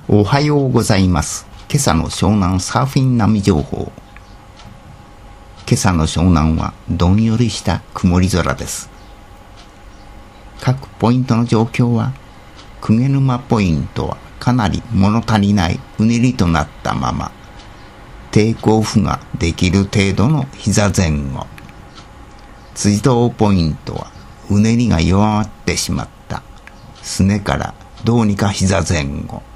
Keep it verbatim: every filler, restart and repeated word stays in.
おはようございます。今朝の湘南サーフィン波情報。今朝の湘南はどんよりした曇り空です。各ポイントの状況は、鵠沼ポイントはかなり物足りないうねりとなったまま、テイクオフができる程度の膝前後。辻堂ポイントはうねりが弱まってしまった。すねからどうにか膝前後。